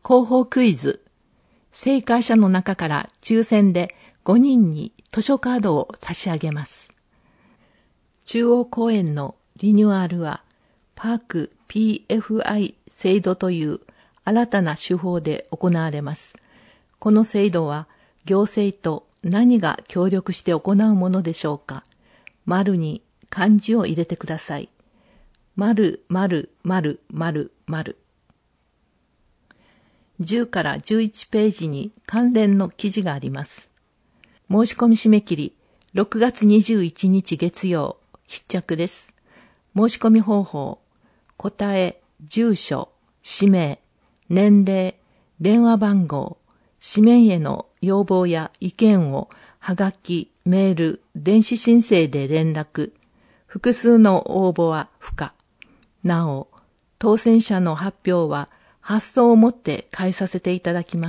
広報クイズ。正解者の中から抽選で5人に図書カードを差し上げます。中央公園のリニューアルはパーク PFI 制度という新たな手法で行われます。この制度は行政と何が協力して行うものでしょうか。丸に漢字を入れてください。〇〇〇〇〇。10から11ページに関連の記事があります。申し込み締め切り6月21日月曜必着です。申し込み方法、答え、住所、氏名、年齢、電話番号、紙面への要望や意見をはがき、メール、電子申請で連絡。複数の応募は不可。なお、当選者の発表は発送をもって返させていただきます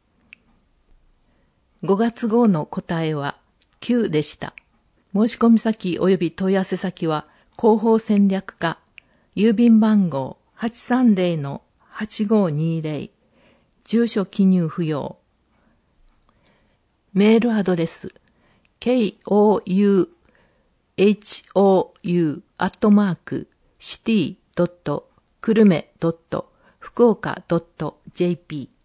。5月号の答えは9でした。申し込み先及び問い合わせ先は広報戦略課、郵便番号 830-8520、住所記入不要。メールアドレス kouhou@city.kurme.fukuoka.jp